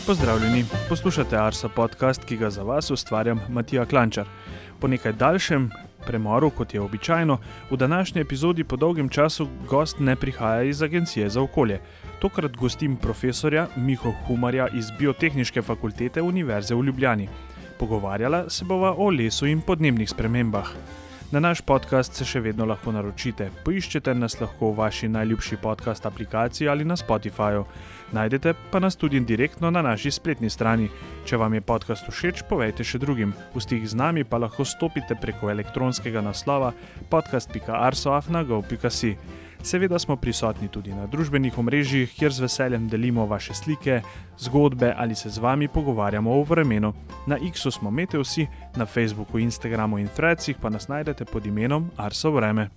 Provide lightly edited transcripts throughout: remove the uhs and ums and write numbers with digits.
Pozdravljeni, poslušate Arso podcast, ki ga za vas ustvarjam Matija Klančar. Po nekaj daljšem premoru, kot je običajno, v današnji epizodi po dolgem času gost ne prihaja iz Agencije za okolje. Tokrat gostim profesorja Miho Humarja iz Biotehniške fakultete Univerze v Ljubljani. Pogovarjala se bova o lesu in podnebnih spremembah. Na naš podcast se še vedno lahko naročite. Poiščete nas lahko v vaši najljubši podcast aplikaciji ali na Spotifyju. Najdete pa nas tudi direktno na naši spletni strani. Če vam je podcast všeč, povejte še drugim. V stik z nami pa lahko stopite preko elektronskega naslova podcast.arso@go.si. Seveda smo prisotni tudi na družbenih omrežjih, kjer z veseljem delimo vaše slike, zgodbe ali se z vami pogovarjamo o vremenu. Na X-u smo Meteosi, na Facebooku, Instagramu in Threadsih pa nas najdete pod imenom Arso Vreme.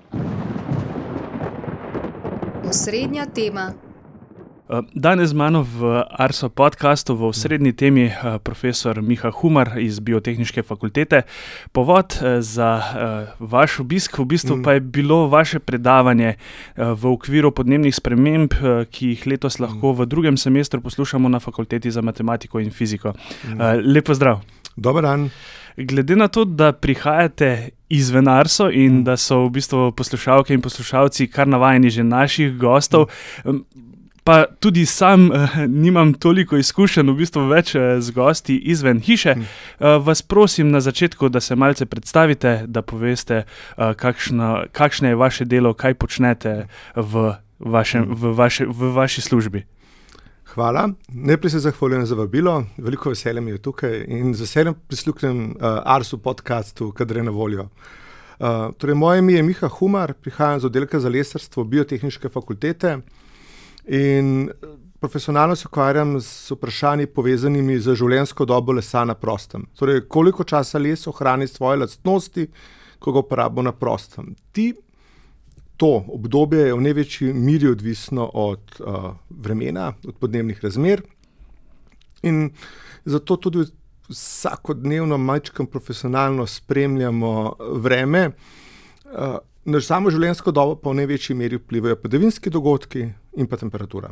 Osrednja tema. Danes z mano v Arso podcastu v osrednji temi profesor Miha Humar iz Biotehniške fakultete. Povod za vaš obisk v bistvu pa je bilo vaše predavanje v okviru podnebnih sprememb, ki jih letos lahko v drugem semestru poslušamo na Fakulteti za matematiko in fiziko. Lep pozdrav. Dober dan. Glede na to, da prihajate izven Arso in da so v bistvu poslušalke in poslušalci kar navajeni že naših gostov, pa tudi sam nimam toliko izkušenj, v bistvu več z gosti izven hiše. Vas prosim na začetku, da se malce predstavite, da poveste, kakšno je vaše delo, kaj počnete v vaši službi. Hvala. Najprej se zahvaljujem za vabilo. Veliko veselje mi je tukaj in z veseljem prisluhnem Arsu podcastu, kadar je na voljo. Torej, moje ime je Miha Humar, prihajam z oddelka za lesarstvo Biotehniške fakultete. In profesionalno se ukvarjam z vprašanji povezanimi z življenjsko dobo lesa na prostem. Torej, koliko časa les ohrani svoje lastnosti, ko ga uporabimo na prostem. To obdobje je v največji meri odvisno od vremena, od podnebnih razmer. In zato tudi vsakodnevno majčkeno profesionalno spremljamo vreme. Na samo življenjsko dobo pa v največji meri vplivajo padavinski dogodki in pa temperatura.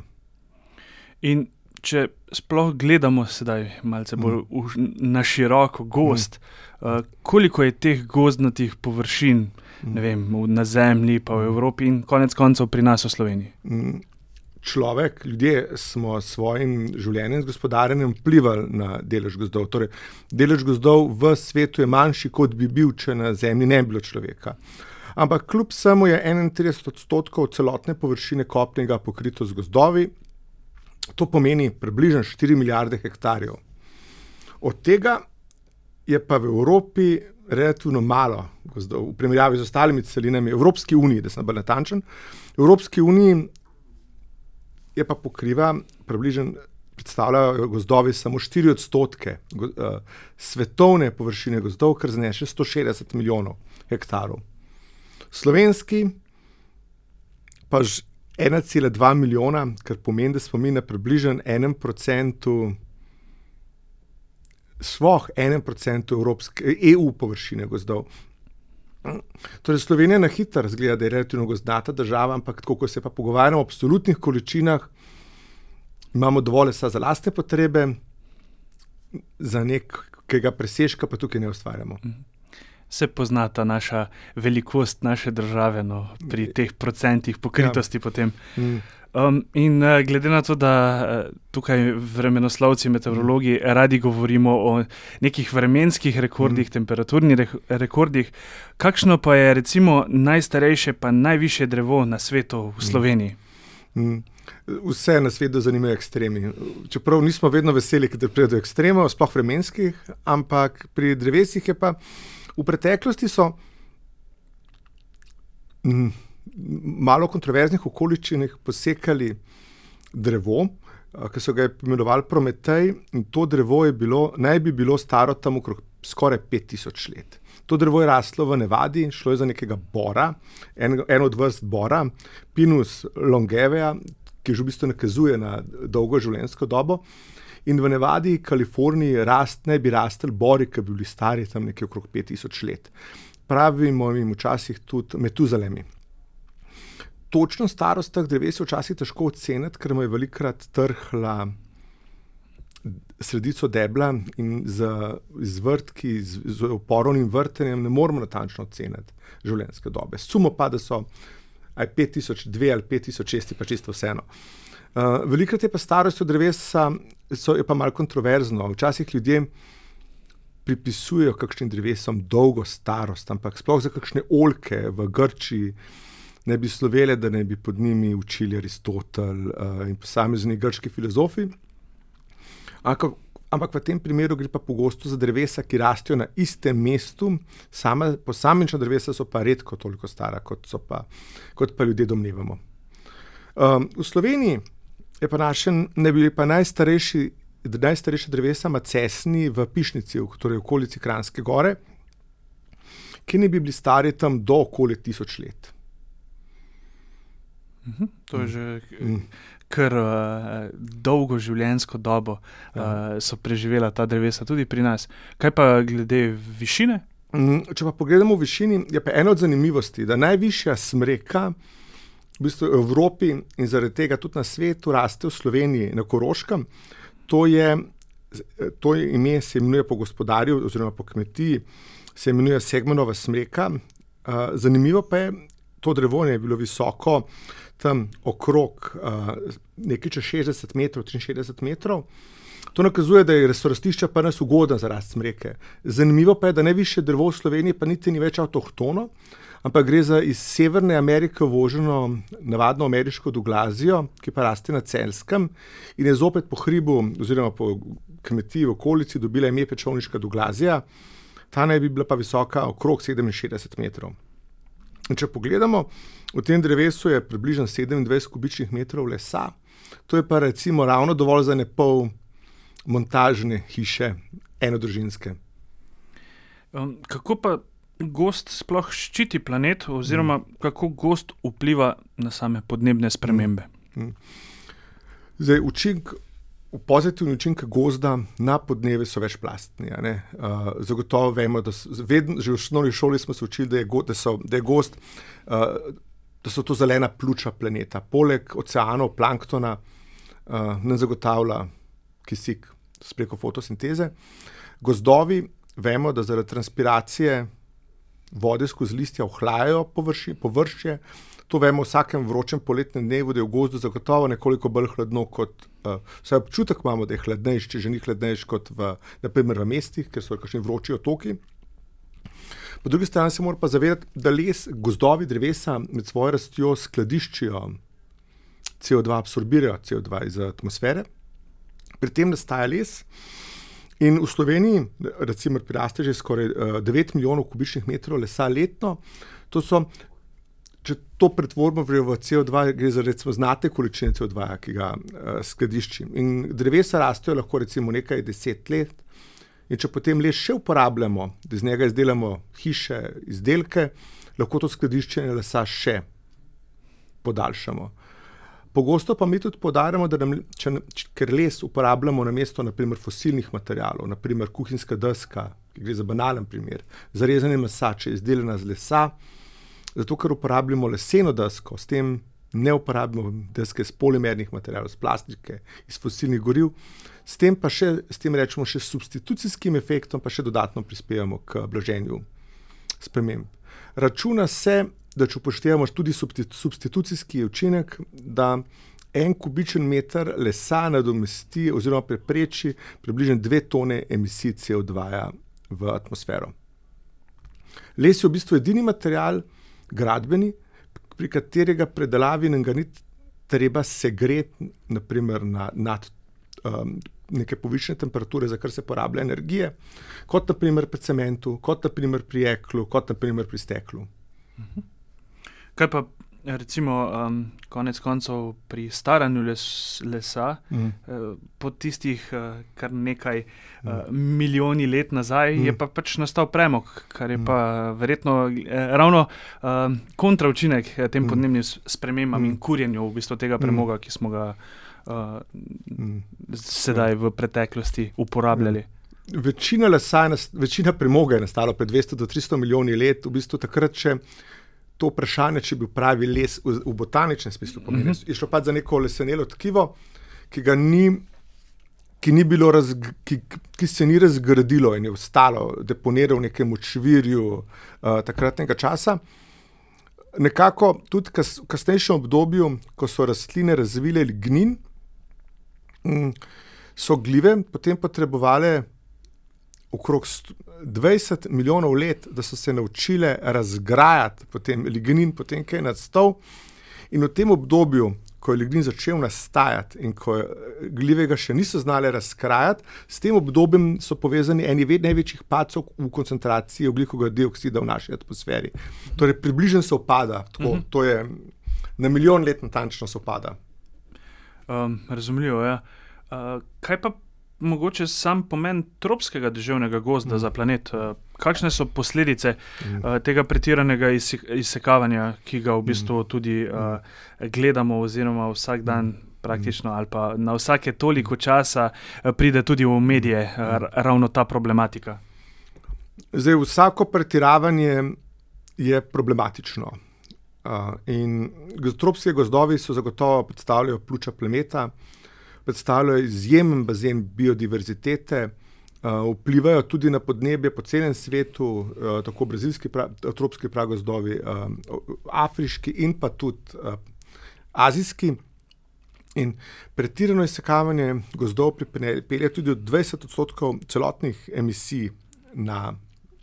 In če sploh gledamo sedaj malce bolj na široko gozd, koliko je teh gozdnatih površin, ne vem, na Zemlji pa v Evropi in konec koncev pri nas v Sloveniji? Ljudje smo s svojim življenjem, z gospodarjenjem vplivali na delež gozdov. Torej, delež gozdov v svetu je manjši, kot bi bil, če na Zemlji ne bi bilo človeka. Ampak kljub vsemu je 31% celotne površine kopnega pokrito z gozdovi. To pomeni približno 4 milijarde hektarjev. Od tega je pa v Evropi relativno malo gozdov, v primerjavi z ostalimi celinami Evropski uniji, da sem bolj natančen. Evropski uniji je pa pokriva, predstavljajo gozdovi samo 4% svetovne površine gozdov, kar znaša 160 milijonov hektarov. Slovenski pa 1,2 milijona, kar pomeni, da smo mi na približno 1% EU površine gozdov. Torej, Slovenija na hitro izgleda, da je relativno gozdnata država, ampak tako, ko se pa pogovarjamo o absolutnih količinah, imamo dovolj lesa za lastne potrebe, za nekega presežka pa tukaj ne ustvarjamo. Se pozna ta naša velikost naše države, pri teh procentih pokritosti potem. In glede na to, da tukaj vremenoslovci, meteorologi radi govorimo o nekih vremenskih rekordih, temperaturnih rekordih, kakšno pa je recimo najstarejše pa najvišje drevo na svetu v Sloveniji? Vse na svetu zanimajo ekstremi. Čeprav nismo vedno veseli, kadar pride do ekstremov, sploh vremenskih, ampak pri drevesih je pa v preteklosti so malo kontroverznih okoliščinah posekali drevo, ki so ga imenovali Prometej, in to drevo naj bi bilo staro tam okrog skoraj 5000 let. To drevo je raslo v Nevadi, šlo je za nekega bora, eno od vrst bora, Pinus longevea, ki že v bistvu nakazuje na dolgo življenjsko dobo. In v Nevadi, Kaliforniji, naj bi rastli bori, ki bi bili stari tam nekje okrog 5000 let. Pravimo jim včasih tudi metuzalemi. Točno starost teh dreves je včasih težko oceniti, ker mu je velikokrat trhla sredico debla in z vrtki, z oporovnim vrtenjem ne moremo natančno oceniti življenjske dobe. Sumo pa, da so 5002 ali 5006, pa čisto vseeno. Velikrat je pa starost od drevesa je pa malo kontroverzno. Včasih ljudje pripisujejo kakšnim drevesom dolgo starost, ampak sploh za kakšne oljke v Grčiji ne bi slovele, da ne bi pod njimi učili Aristotel in posamezni grški filozofi. Ampak v tem primeru gre pa pogosto za drevesa, ki rastejo na istem mestu, posamična drevesa so pa redko toliko stara, kot pa ljudje domnevamo. V Sloveniji je pa bili pa najstarejša drevesa macesni v Pišnici, torej v okolici Kranjske Gore, ki ne bi bili stari tam do okoli 1000 let. To je že kar dolgo življenjsko dobo so preživela ta drevesa tudi pri nas. Kaj pa glede višine? Če pa pogledamo v višini, je pa ena od zanimivosti, da najvišja smreka v bistvu v Evropi in zaradi tega tudi na svetu raste v Sloveniji, na Koroškem. To ime se imenuje po gospodarju oziroma po kmetiji, se imenuje Segmanova smreka. Zanimivo pa je, to drevo je bilo visoko tam okrog nekaj čez 60 metrov, 63 metrov. To nakazuje, da je rastišče pa nas ugodno za rast smreke. Zanimivo pa je, da najvišje drevo v Sloveniji pa niti ni več avtohtono, ampak gre za iz Severne Amerike uvoženo navadno ameriško douglazijo, ki pa raste na Celjskem in je zopet po hribu oziroma po kmetiji v okolici dobila ime pečovniška douglazija. Ta naj bi bila pa visoka okrog 67 metrov. In če pogledamo, v tem drevesu je približno 27 kubičnih metrov lesa. To je pa recimo ravno dovolj za pol montažne hiše, enodružinske. Kako pa gozd sploh ščiti planet oziroma kako gozd vpliva na same podnebne spremembe? Zdaj, pozitivni učinki gozda na podnebje so večplastni. Zagotovo vemo, da že v osnovni šoli smo se učili, da je gozd, da so to zelena pljuča planeta. Poleg oceanov, planktona nam zagotavlja kisik preko fotosinteze. Gozdovi vemo, da zaradi transpiracije vode skozi listja ohlajajo površje. To vemo v vsakem vročem poletnem dnevu, da je v gozdu zagotovo nekoliko bolj hladno kot, vsaj občutek imamo, da je hladnejši, če že ni hladnejši kot na primer v mestih, ker so kakšni vroči otoki. Po drugi strani se mora pa zavedati, da gozdovi, drevesa med svojo rastjo skladiščijo CO2, absorbirajo CO2 iz atmosfere. Pri tem nastaja les in v Sloveniji recimo priraste že skoraj 9 milijonov kubičnih metrov lesa letno. Če to pretvorimo v CO2, gre za recimo znate količine CO2, ki ga skladišči. In drevesa rastejo lahko recimo nekaj 10 let. In če potem les še uporabljamo, da iz njega izdelamo hiše, izdelke, lahko to skladiščenje lesa še podaljšamo. Pogosto pa mi tudi poudarjamo, da ker les uporabljamo namesto naprimer fosilnih materialov, naprimer kuhinjska deska, ki gre za banalen primer, za rezanje mesa, če je izdelana z lesa, zato ker uporabljamo leseno desko, s tem ne uporabljamo deske iz polimernih materialov, iz plastike, iz fosilnih goriv, s tem rečemo še substitucijskim efektom, pa še dodatno prispevamo k blaženju sprememb. Računa se, da če upoštevamo tudi substitucijski učinek, da 1 kubičen meter lesa nadomesti oziroma prepreči približno 2 tone emisij CO2 v atmosfero. Les je v bistvu edini material, gradbeni, pri katerega predelavi nam ga ni treba segreti, naprimer nad neke povišene temperature, za kar se porablja energije, kot naprimer pri cementu, kot naprimer pri jeklu, kot naprimer pri steklu. Kaj pa recimo konec koncev pri staranju lesa, po tistih kar nekaj milijoni let nazaj je pa pač nastal premog, kar je pa verjetno ravno kontraučinek tem podnebnim spremembam in kurjenju v bistvu tega premoga, ki smo ga sedaj v preteklosti uporabljali. Večina premoga je nastalo pred 200 do 300 milijoni let, v bistvu takrat še to vprašanje, če bi pravi les v botaničnem smislu pomeni. Je šlo pa za neko lesenelo tkivo, ki ga ni ki se ni razgradilo in je ostalo, deponiral v nekem močvirju takratnega časa. Nekako tudi v kasnejšem obdobju, ko so rastline razvile lignin, so glive potem potrebovale okrog 20 milijonov let, da so se naučile razgrajati potem lignin, potem kaj nastal. In v tem obdobju, ko je lignin začel nastajati in ko glive ga še niso znale razkrajati, s tem obdobjem so povezani eni največjih padcev v koncentraciji ogljikovega dioksida v naši atmosferi. Torej, približno se upada, to je na milijon let natančno se upada. Razumljivo, ja. Kaj pa mogoče sam pomen tropskega deževnega gozda za planet? Kakšne so posledice tega pretiranega izsekavanja, ki ga v bistvu tudi gledamo oziroma vsak dan praktično ali pa na vsake toliko časa pride tudi v medije ravno ta problematika? Zdaj, vsako pretiravanje je problematično. In tropski gozdovi so zagotovo predstavljajo pljuča planeta, predstavljajo izjemen bazen biodiverzitete, vplivajo tudi na podnebje po celem svetu, tako brazilski tropski pragozdovi, afriški in pa tudi azijski. In pretirano izsekavanje gozdov pripelje tudi od 20% celotnih emisij na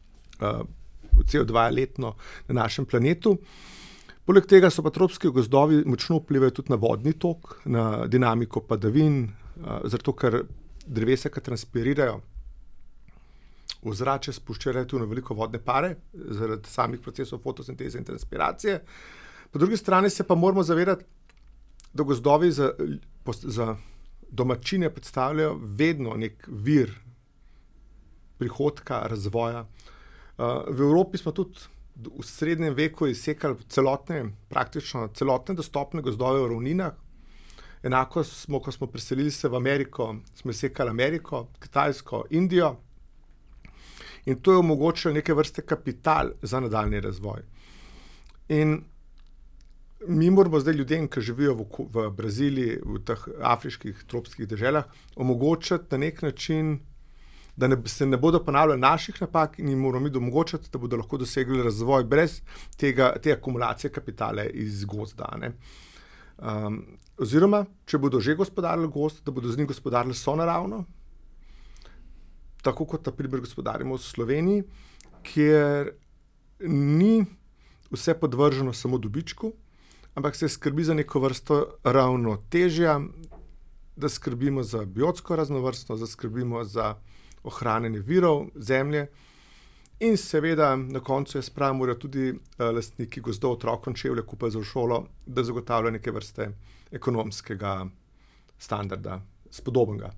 CO2 letno na našem planetu. Poleg tega so pa tropski gozdovi močno vplivajo tudi na vodni tok, na dinamiko padavin, zato ker drevesa, ki transpirirajo v zrače, spuščajo relativno veliko vodne pare zaradi samih procesov fotosinteze in transpiracije. Po drugi strani se pa moramo zavedati, da gozdovi za domačine predstavljajo vedno nek vir prihodka, razvoja. V Evropi smo tudi v srednjem veku izsekali praktično celotne dostopne gozdove v ravninah. Enako smo, ko smo preselili se v Ameriko, smo izsekali Ameriko, Kitajsko, Indijo. In to je omogočilo neke vrste kapital za nadaljnji razvoj. In mi moramo zdaj ljudem, ki živijo v Braziliji, v teh afriških tropskih deželah, omogočiti na nek način, da se ne bodo ponavljali naših napak in jim moramo mi omogočiti, da bodo lahko dosegli razvoj brez te akumulacije kapitale iz gozda. Oziroma, če bodo že gospodarili gozd, da bodo z njim gospodarili sonaravno, tako kot na primer gospodarimo v Sloveniji, kjer ni vse podvrženo samo dobičku, ampak se skrbi za neko vrsto ravnotežja, da skrbimo za biotsko raznovrstnost, da skrbimo za ohranjanje virov zemlje in seveda na koncu morajo tudi lastniki gozdov otrokom čevlje kupiti za v šolo, da zagotavljajo neke vrste ekonomskega standarda, spodobnega.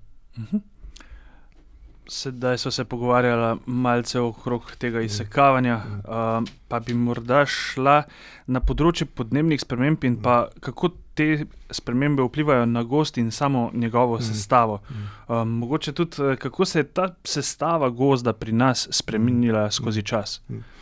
Sedaj so se pogovarjala malce okrog tega izsekavanja, pa bi morda šla na področje podnebnih sprememb in pa kako te spremembe vplivajo na gozd in samo njegovo sestavo. Mogoče tudi, kako se je ta sestava gozda pri nas spremenila skozi čas?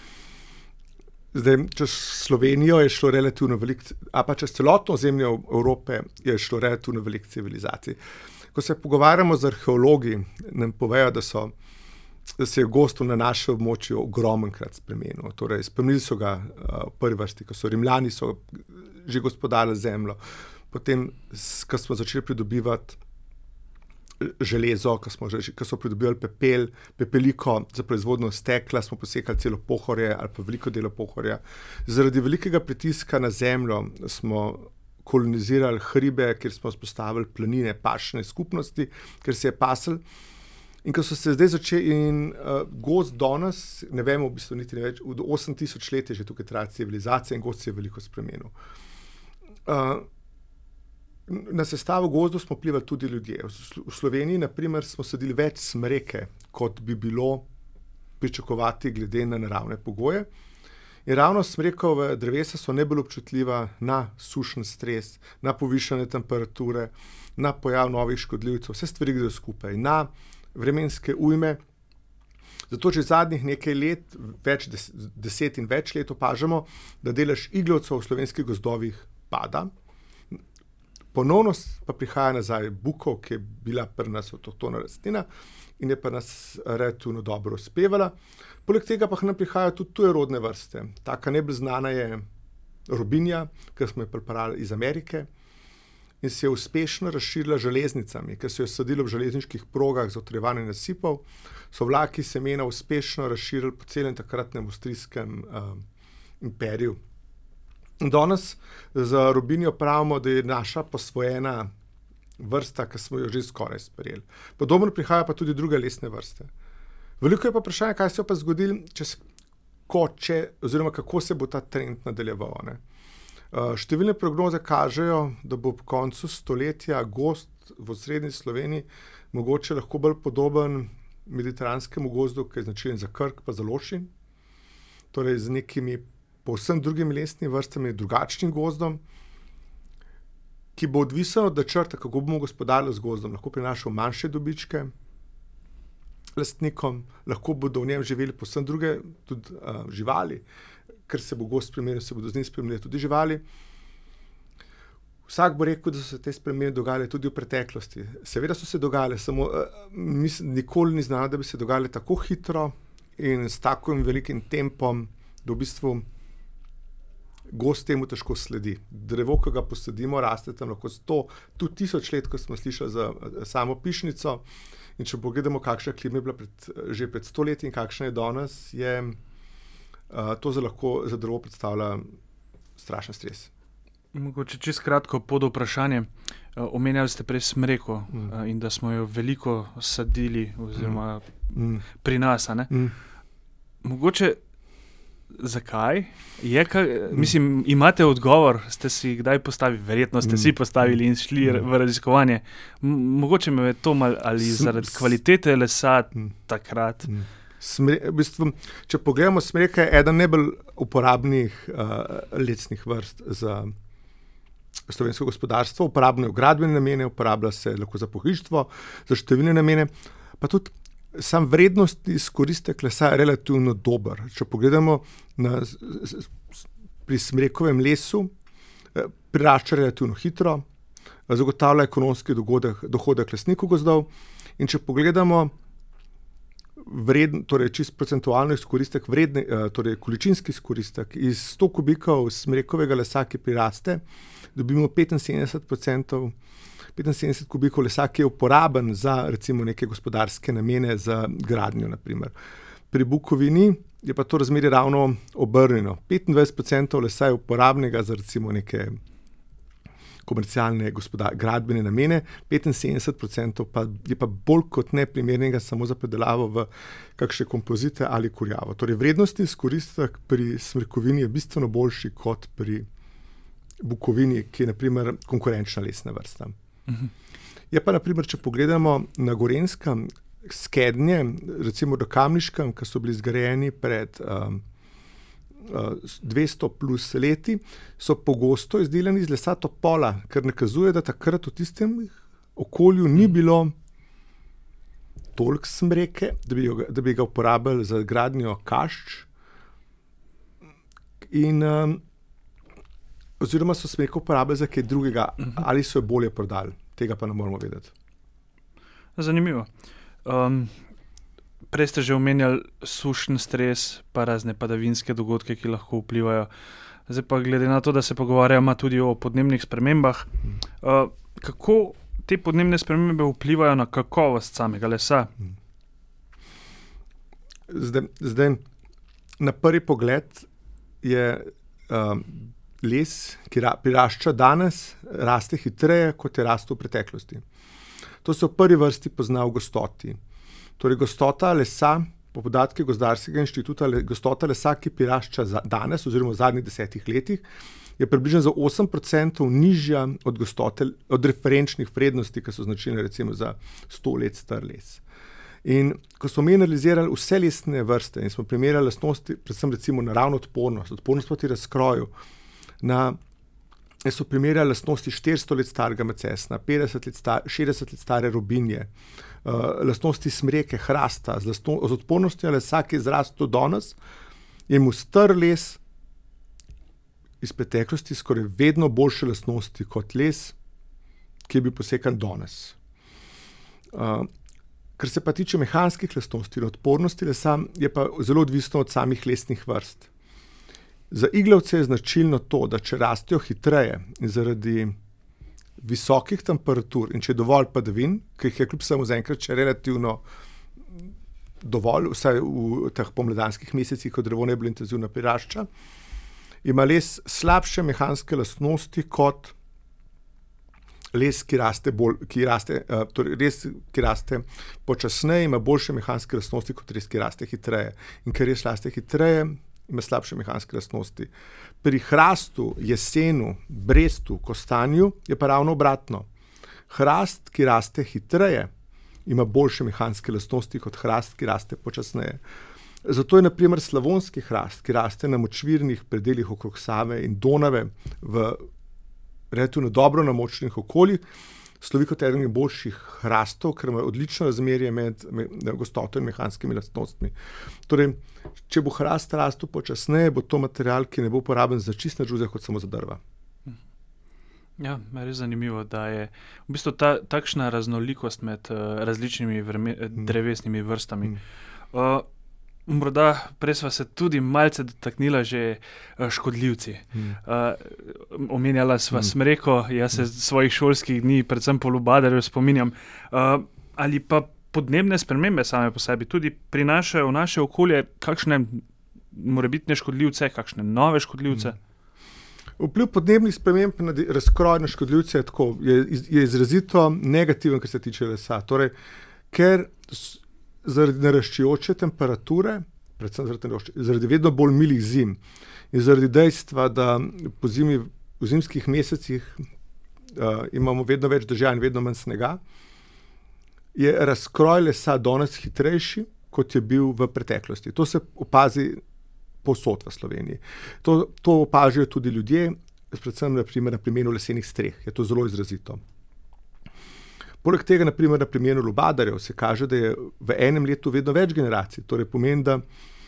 Zdaj, čez Slovenijo je šlo relativno veliko, a pa čez celotno ozemlje Evrope je šlo relativno veliko civilizacij. Ko se pogovarjamo z arheologi, nam povejo, da se je gozd na našem območju ogromenkrat spremenil. Torej, spremenili so ga v prvi vrsti, ko so Rimljani že gospodarili zemljo. Potem, ko smo začeli pridobivati železo, ko so pridobivali pepeliko za proizvodnjo stekla, smo posekali celo Pohorje ali pa veliko delo Pohorja. Zaradi velikega pritiska na zemljo smo kolonizirali hribe, kjer smo vzpostavili planine, pašne skupnosti, ker se je pasel. In ko so se zdaj začeli gozd danes, ne vemo v bistvu niti ne več, od 8000 let je že tukaj traja civilizacija in gozd se je veliko spremenil. Na sestavo gozdu smo vplivali tudi ljudje. V Sloveniji, na primer, smo sadili več smreke, kot bi bilo pričakovati glede na naravne pogoje. In ravno smrekove drevesa so najbolj občutljiva na sušen stres, na povišane temperature, na pojav novih škodljivcev, vse stvari gredo skupaj, na vremenske ujme. Zato, če zadnjih nekaj let, več 10 in več let opažamo, da delež iglavcev v slovenskih gozdovih pada. Ponovno pa prihaja nazaj bukov, ki je bila pri nas avtohtona rastlina in je pri nas relativno dobro uspevala. Poleg tega pa nam prihajajo tudi tuje rodne vrste. Taka najbolj znana je robinja, ki smo jo pripeljali iz Amerike in se je uspešno razširila železnicami, ker so jo sadili v železniških progah za utrjevanje nasipov. So vlaki semena uspešno razširili po celem takratnem avstrijskem imperiju. Danes za robinjo pravimo, da je naša posvojena vrsta, ki smo jo že skoraj sprejeli. Podobno prihajajo pa tudi druge lesne vrste. Veliko je pa vprašanje, kaj se je pa zgodilo, oziroma kako se bo ta trend nadaljeval. Ne? Številne prognoze kažejo, da bo ob koncu stoletja gozd v osrednji Sloveniji mogoče lahko bolj podoben mediteranskemu gozdu, ki je značilen za Krk pa za Lošinj, torej z nekimi povsem drugimi lesnimi vrstami, drugačnim gozdom, ki bo odvisen od načrta, kako bomo gospodarili z gozdom, lahko prinašal manjše dobičke lastnikom, lahko bodo v njem živeli povsem druge tudi živali, ker se bo gozd spremenil, se bodo z njim spremenili tudi živali. Vsak bo rekel, da so se te spremembe dogajale tudi v preteklosti. Seveda so se dogajale, samo nikoli ni znano, da bi se dogajale tako hitro in s takim velikim tempom, da v bistvu gozd temu težko sledi. Drevo, ki ga posadimo, raste tam lahko 100, tudi 1000 let, ko smo slišali za samo pišnico. In če pogledamo, kakšna klima je bila že pred 100 leti in kakšna je danes, je to za drevo predstavlja strašen stres. Mogoče čisto kratko pod vprašanje. Omenjali ste prej smreko in da smo jo veliko sadili oziroma pri nas. Ne? Mogoče zakaj? Mislim, imate odgovor, ste si kdaj postavili, verjetno ste si postavili in šli v raziskovanje. Mogoče me je to malo ali zaradi kvalitete lesa takrat. V bistvu, če pogledamo, smreka je eden najbolj uporabnih lesnih vrst za slovensko gospodarstvo. Uporabno je v gradbene namene, uporablja se lahko za pohištvo, za številne namene, pa tudi sam vrednostni izkoristek lesa je relativno dober. Če pogledamo pri smrekovem lesu, prirašča relativno hitro, zagotavlja ekonomski dohodek lastnikov gozdov in če pogledamo torej čist procentualno izkoristek, torej količinski izkoristek iz 100 kubikov smrekovega lesa, ki priraste, dobimo 75% kubikov lesa, ki je uporaben za recimo neke gospodarske namene, za gradnjo naprimer. Pri bukovini je pa to razmerje ravno obrnjeno. 25% lesa je uporabnega za recimo neke komercialne gradbene namene, 75% pa je pa bolj kot ne primernega samo za predelavo v kakšne kompozite ali kurjavo. Torej vrednostni izkoristek pri smrekovini je bistveno boljši kot pri bukovini, ki je naprimer konkurenčna lesna vrsta. Je pa naprimer, če pogledamo na Gorenjskem skednje, recimo do Kamniškem, ki so bili zgrajeni pred 200 plus leti, so pogosto izdelani iz lesa topola, kar nakazuje, da takrat v tistem okolju ni bilo toliko smreke, da bi ga uporabljali za gradnjo kašč in oziroma so smreko uporabljali za kaj drugega, ali so jo bolje prodali. Tega pa ne moramo vedeti. Zanimivo. Prej ste že omenjali sušen stres, pa razne padavinske dogodke, ki lahko vplivajo. Zdaj pa glede na to, da se pogovarjamo tudi o podnebnih spremembah, kako te podnebne spremembe vplivajo na kakovost samega lesa? Zdaj na prvi pogled je les, ki prirašča danes, raste hitreje, kot je rastel v preteklosti. To se v prvi vrsti pozna v gostoti. Torej gostota lesa, po podatkih Gozdarskega inštituta, gostota lesa, ki prirašča danes oziroma v zadnjih 10 letih, je približno za 8% nižja od referenčnih vrednosti, ki so značilne recimo za 100 let star les. In ko smo mi analizirali vse lesne vrste in smo primerjali lastnosti, predvsem recimo naravno odpornost proti razkroju, so primerjali lastnosti 400 let starega macesna, 60 let stare robinje, lastnosti smreke, hrasta, z odpornostjo lesa, ki je zrastel danes, je mu star les iz preteklosti skoraj vedno boljše lastnosti kot les, ki je bil posekan danes. Kar se pa tiče mehanskih lastnosti in odpornosti lesa, je pa zelo odvisno od samih lesnih vrst. Za iglavce je značilno to, da če rastejo hitreje in zaradi visokih temperatur in če je dovolj padavin, ki jih je kljub samo zaenkrat še relativno dovolj, vsaj v teh pomladanskih mesecih, ko drevo ne bolj intenzivno prirašča, ima les slabše mehanske lastnosti kot les, ki raste počasneje, ima boljše mehanske lastnosti kot les, ki raste hitreje. In ker res raste hitreje, ima slabše mehanske lastnosti. Pri hrastu, jesenu, brestu, kostanju je pa ravno obratno. Hrast, ki raste hitreje, ima boljše mehanske lastnosti kot hrast, ki raste počasneje. Zato je na primer slavonski hrast, ki raste na močvirnih predelih okrog Save in Donave v relativno dobro namočenih okoljih, slovi kot eden boljših hrastov, ker ima odlično razmerje med gostoto in mehanskimi lastnostmi. Torej, če bo hrast rastel počasneje, bo to material, ki ne bo uporaben za čist nič drugega kot samo za drva. Ja, res zanimivo, da je v bistvu takšna raznolikost med različnimi drevesnimi vrstami. Morda prej sva se tudi malce dotaknila že škodljivci. Omenjala sva smreko, jaz se svojih šolskih dni, predvsem po lubadarju spominjam, ali pa podnebne spremembe same po sebi tudi prinašajo v naše okolje kakšne morebitne škodljivce, kakšne nove škodljivce. Vpliv podnebnih sprememb na razkroj na škodljivce je izrazito negativen, kar se tiče lesa. Torej, ker zaradi naraščajoče temperature, predvsem zaradi vedno bolj milih zim in zaradi dejstva, da v zimskih mesecih imamo vedno več dežja in vedno manj snega, je razkroj lesa danes hitrejši, kot je bil v preteklosti. To se opazi povsod v Sloveniji. To opažajo tudi ljudje, predvsem na primeru lesenih streh. Je to zelo izrazito. Poleg tega, na primeru lubadarjev, se kaže, da je v enem letu vedno več generacij. Torej pomeni, da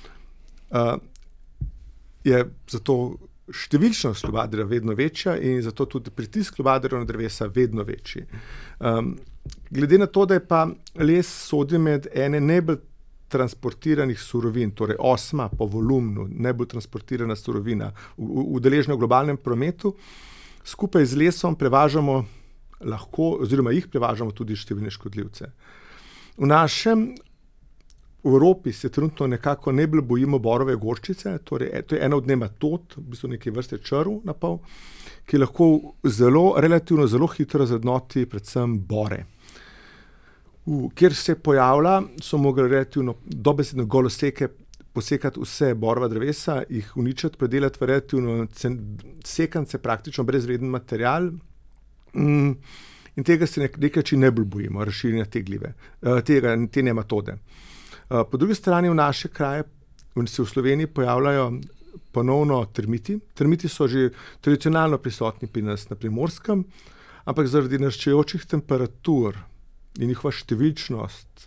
je zato številčnost lubadarja vedno večja in zato tudi pritisk lubadarjev na drevesa vedno večji. Glede na to, da je pa les sodi med ene najbolj transportiranih surovin, torej 8. po volumnu najbolj transportirana surovina udeležena v globalnem prometu, skupaj z lesom prevažamo lahko, oziroma jih prevažamo tudi številne škodljivce. V Evropi se trenutno nekako najbolj bojimo borove gorčice, torej to je ena od nematod, v bistvu neke vrste črv napol, ki lahko relativno zelo hitro razvrednoti predvsem bore. Kjer se pojavlja, so mogli relativno dobesedno goloseke posekati vse borova drevesa, jih uničiti, predelati v relativno sekance, praktično brezvreden material. In tega se nekaj najbolj bojimo, razširjenja te nematode. Po drugi strani v naše kraje se v Sloveniji pojavljajo ponovno termiti. Termiti so že tradicionalno prisotni pri nas na Primorskem, ampak zaradi naraščajočih temperatur in njihova številčnost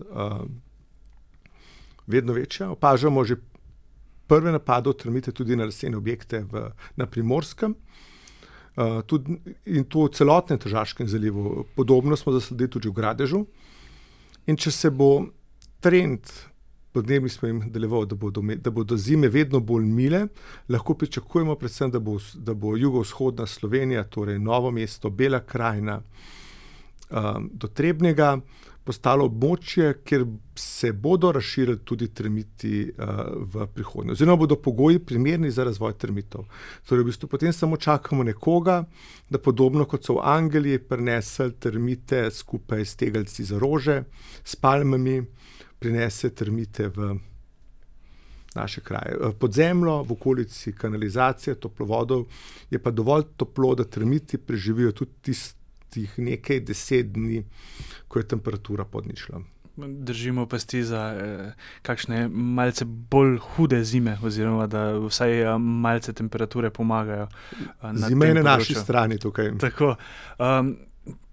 vedno večja. Opažamo že prve napade termite tudi na lesene objekte na Primorskem. In to v celotnem Tržaškem zalivu. Podobno smo zasledili tudi v Gradežu. In če se bo trend podnebnih sprememb nadaljeval, da bodo zime vedno bolj mile, lahko pričakujemo predvsem, da bo jugovzhodna Slovenija, torej Novo mesto, Bela krajina, do Trebnjega postalo območje, kjer se bodo razširili tudi termiti v prihodnje. Oziroma bodo pogoji primerni za razvoj termitov. Torej v bistvu potem samo čakamo nekoga, da podobno kot so v Angliji prinesli termite skupaj s tegeljci za rože, s palmami, prinese termite v naše kraje. Pod zemljo, v okolici kanalizacije, toplovodov, je pa dovolj toplo, da termiti preživijo tudi tistih nekaj 10 dni, ko je temperatura pod ničlo. Držimo pasti za kakšne malce bolj hude zime, oziroma da vsaj malce temperature pomagajo. Zime je na naši strani tukaj. Tako.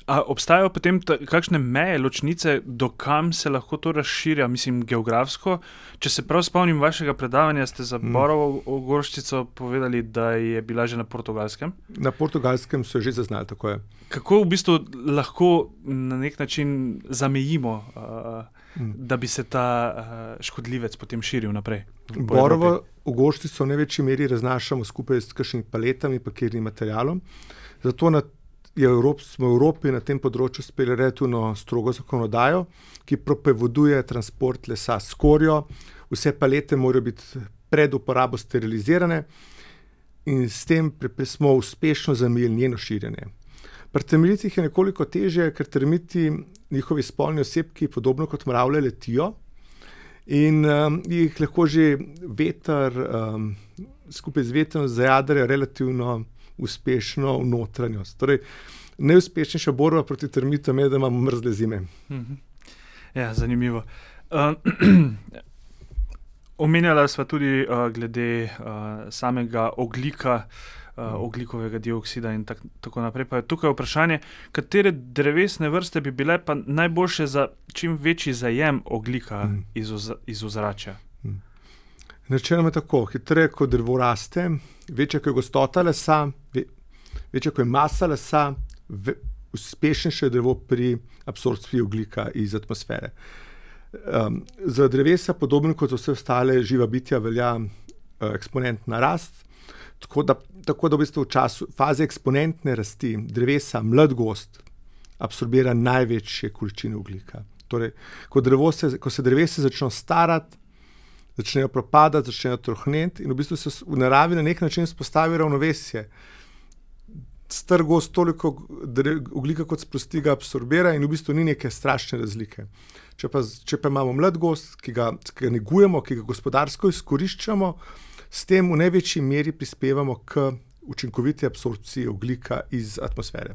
A obstajajo potem kakšne meje, ločnice, do kam se lahko to razširja, mislim, geografsko? Če se prav spomnim vašega predavanja, ste za borovo ogorščico povedali, da je bila že na Portugalskem. Na Portugalskem so že zaznali, tako je. Kako v bistvu lahko na nek način zamejimo, da bi se ta škodljivec potem širil naprej? Borovo ogorščico v največji meri raznašamo skupaj s kakšnimi paletami, pakirnim materialom. Zato smo v Evropi na tem področju sprejeli relativno strogo zakonodajo, ki prepoveduje transport lesa s skorjo. Vse palete morajo biti pred uporabo sterilizirane in s tem smo uspešno zamejili njeno širjenje. Pri termitih je nekoliko težje, ker termiti, njihovi spolni osebki, podobno kot mravlje, letijo in jih lahko že veter skupaj z vetrom zajadrajo relativno uspešno v notranjost. Torej, najuspešnejša borba proti termitom je, da imamo mrzle zime. Ja, zanimivo. Omenjala sva tudi glede samega ogljika, ogljikovega dioksida in tako naprej. Pa je tukaj vprašanje, katere drevesne vrste bi bile pa najboljše za čim večji zajem ogljika iz ozračja? Načeloma tako, hitreje kot drevo raste, večja kot je gostota lesa, večja kot je masa lesa, uspešnejše je drevo pri absorpciji ogljika iz atmosfere. Za drevesa, podobno kot za vse ostale živa bitja, velja eksponentna rast, tako da v bistvu v času faze eksponentne rasti drevesa, mlad gozd, absorbira največje količine ogljika. Torej, ko se drevesa začnejo starati, začnejo propadati, začnejo trohneti in v bistvu se v naravi na nek način spostavi ravnovesje. Star gozd toliko ogljika, kot sprosti, ga absorbira in v bistvu ni neke strašne razlike. Če pa imamo mlad gozd, ki ga negujemo, ki ga gospodarsko izkoriščamo, s tem v največji meri prispevamo k učinkoviti absorpciji ogljika iz atmosfere.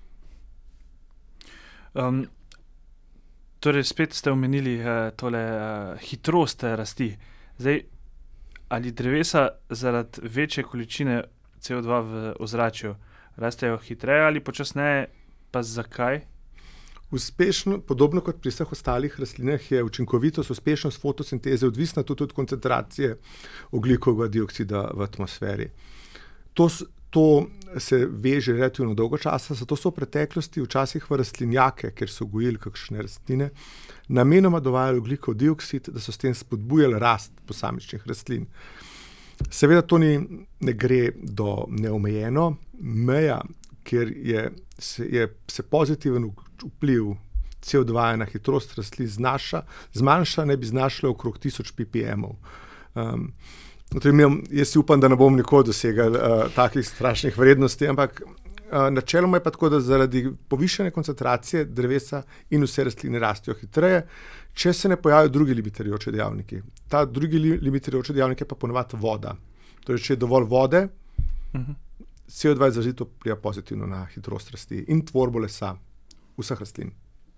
Torej, spet ste omenili tole hitrost rasti. Zdaj, ali drevesa zaradi večje količine CO2 v ozračju rastejo hitreje ali počasneje, pa zakaj? Uspešno, podobno kot pri vseh ostalih rastlinah, je učinkovitost, uspešnost fotosinteze odvisna tudi od koncentracije ogljikovega dioksida v atmosferi. To se veže relativno dolgo časa, zato so v preteklosti včasih v rastlinjake, kjer so gojili kakšne rastline, namenoma dovajali ogljikov dioksid, da so s tem spodbujali rast posamičnih rastlin. Seveda to ne gre do neomejeno meja, ker se pozitiven vpliv CO2 na hitrost rastlin zmanjša, ne bi znašla okrog 1000 ppm. Jaz si upam, da ne bom nikoli dosegal takih strašnih vrednosti, ampak načeloma je pa tako, da zaradi povišene koncentracije drevesa in vse rastline rastejo hitreje, če se ne pojavijo drugi limitirajoči dejavniki. Ta drugi limitirajoči dejavnik je pa ponovadi voda. Torej, če je dovolj vode, CO2 izrazito vpliva pozitivno na hitrost rasti in tvorbo lesa vseh rastlin.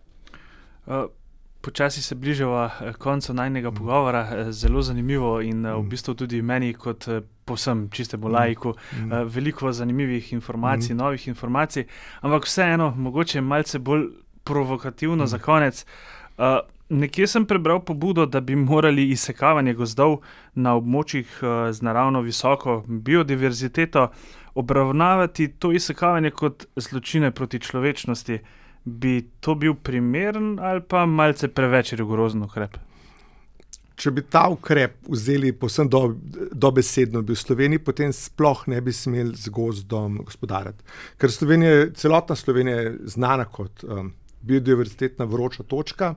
Počasi se bližava koncu najnega pogovora, zelo zanimivo in v bistvu tudi meni kot povsem čistemu laiku veliko zanimivih informacij, novih informacij, ampak vseeno, mogoče malce bolj provokativno za konec. Nekje sem prebral pobudo, da bi morali izsekavanje gozdov na območjih z naravno visoko biodiverziteto obravnavati to izsekavanje kot zločine proti človečnosti. Bi to bil primeren ali pa malce preveč rigorozen ukrep? Če bi ta ukrep vzeli povsem dobesedno, bi v Sloveniji potem sploh ne bi smeli z gozdom gospodariti. Ker celotna Slovenija je znana kot biodiverzitetna vroča točka.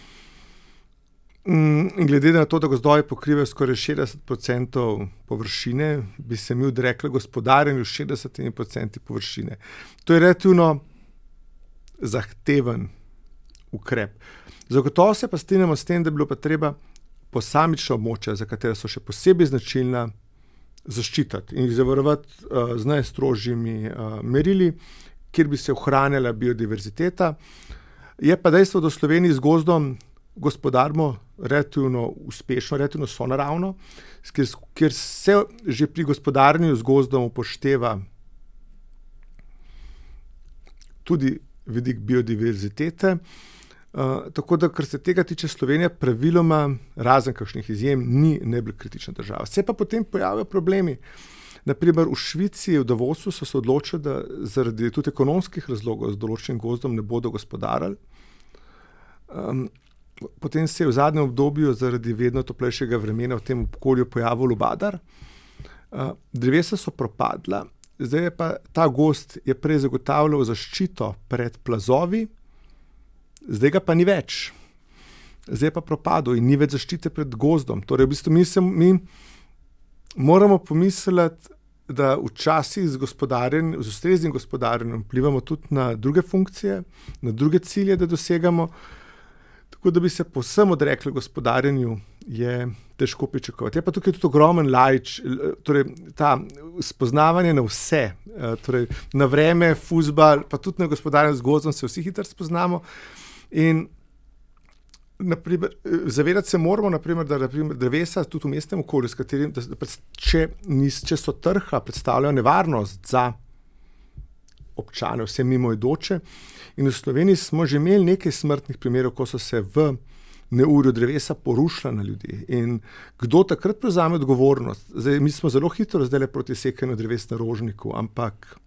In glede na to, da gozdovi pokrivajo skoraj 60% površine, bi se mi odrekli gospodarjenju 60% površine. To je relativno zahteven ukrep. Zagotovo se pa strinjamo s tem, da bi bilo pa treba posamična območja, za katera so še posebej značilna, zaščititi in jih zavarovati z najstrožjimi merili, kjer bi se ohranjala biodiverziteta. Je pa dejstvo, da v Sloveniji z gozdom gospodarimo relativno uspešno, relativno sonaravno, ker se že pri gospodarjenju z gozdom upošteva tudi vidik biodiverzitete. Tako da, kar se tega tiče, Slovenija praviloma, razen kakšnih izjem, ni najbolj kritična država. Se pa potem pojavijo problemi. Naprimer, v Švici, v Davosu so se odločili, da zaradi tudi ekonomskih razlogov z določenim gozdom ne bodo gospodarili. Potem se je v zadnjem obdobju zaradi vedno toplejšega vremena v tem okolju pojavil lubadar. Drevesa so propadla, zdaj je pa ta gozd je prej zagotavljal zaščito pred plazovi, zdaj ga pa ni več. Zdaj je pa propadel in ni več zaščite pred gozdom. Torej, v bistvu mi moramo pomisliti, da včasih z ustreznim gospodarjenjem vplivamo tudi na druge funkcije, na druge cilje, da dosegamo. Tako da bi se povsem odrekli gospodarjenju, je težko pričakovati. Je pa tukaj tudi ogromen torej ta spoznavanje na vse, torej na vreme, fuzbal, pa tudi na gospodarjenje z gozdom se vsi hitro spoznamo. In naprimer, zavedati se moramo, naprimer, da drevesa tudi v mestnem okolju, s katerim, če so trha, predstavljajo nevarnost za občane, vse mimoidoče. In v Sloveniji smo že imeli nekaj smrtnih primerov, ko so se v neurju drevesa porušila na ljudi. In kdo takrat prevzame odgovornost? Zdaj, mi smo zelo hitro zdaj proti sekanju dreves na Rožniku, ampak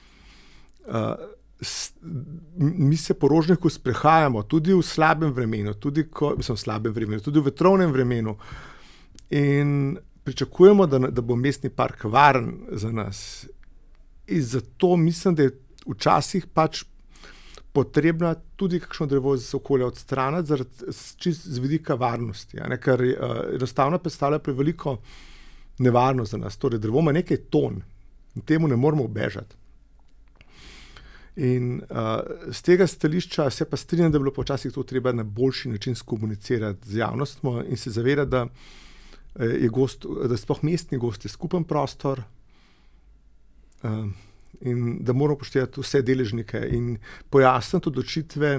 mi se po Rožniku sprehajamo tudi v slabem vremenu, tudi v vetrovnem vremenu in pričakujemo, da bo mestni park varen za nas. In zato mislim, da je včasih pač potrebna tudi kakšno drevo iz okolja odstraniti z vidika varnosti, ker enostavno predstavlja preveliko nevarnost za nas. Torej, drevo ima nekaj ton in temu ne moramo ubežati. In z tega stališča se pa strinjam, da je bilo počasih to treba na boljši način skomunicirati z javnostjo in se zavedati, da sploh mestni gozd je skupen prostor in da moramo upoštevati vse deležnike in pojasniti odločitve,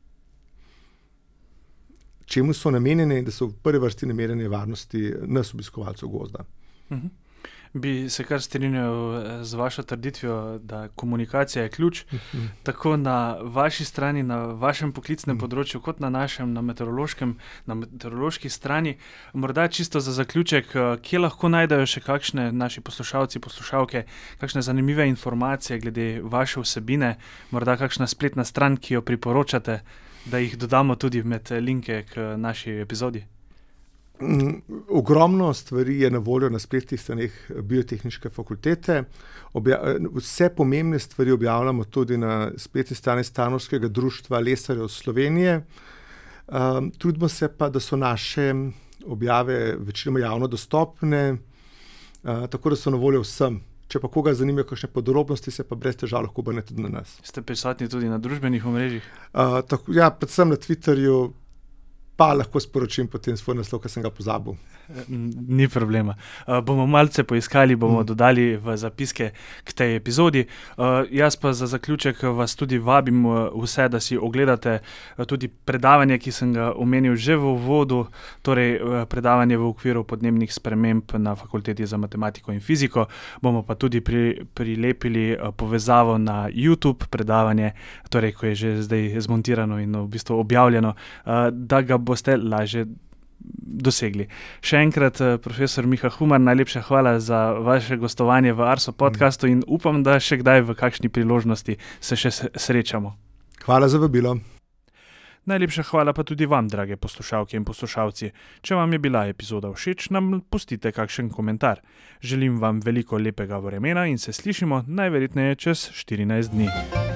čemu so namenjene in da so v prvi vrsti namenjene varnosti nas obiskovalcev gozda. Bi se kar strinjal z vašo trditvijo, da komunikacija je ključ, tako na vaši strani, na vašem poklicnem področju, kot na našem, na meteorološki strani. Morda čisto za zaključek, kje lahko najdejo še kakšne naši poslušalci, poslušalke, kakšne zanimive informacije glede vaše vsebine, morda kakšna spletna stran, ki jo priporočate, da jih dodamo tudi med linke k naši epizodi? Ogromno stvari je na voljo na spletnih straneh Biotehniške fakultete. Vse pomembne stvari objavljamo tudi na spletni strani Stanovskega društva lesarjev Slovenije. Trudimo se pa, da so naše objave večinoma javno dostopne, tako da so na voljo vsem. Če pa koga zanimajo kakšne podrobnosti, se pa brez težav lahko obrnete tudi na nas. Ste prisotni tudi na družbenih omrežjih? Ja, predvsem na Twitterju, pa lahko sporočim potem svoj naslov, ker sem ga pozabil. Ni problema. Bomo malce poiskali, bomo dodali v zapiske k tej epizodi. Jaz pa za zaključek vas tudi vabim vse, da si ogledate tudi predavanje, ki sem ga omenil že v uvodu, torej predavanje v okviru podnebnih sprememb na Fakulteti za matematiko in fiziko. Bomo pa tudi prilepili povezavo na YouTube predavanje, torej ko je že zdaj zmontirano in v bistvu objavljeno, da ga boste lažje dosegli. Še enkrat, profesor Miha Humar, najlepša hvala za vaše gostovanje v Arso podcastu in upam, da še kdaj v kakšni priložnosti se še srečamo. Hvala za vabilo. Najlepša hvala pa tudi vam, drage poslušalke in poslušalci. Če vam je bila epizoda všeč, nam pustite kakšen komentar. Želim vam veliko lepega vremena in se slišimo najverjetneje čez 14 dni.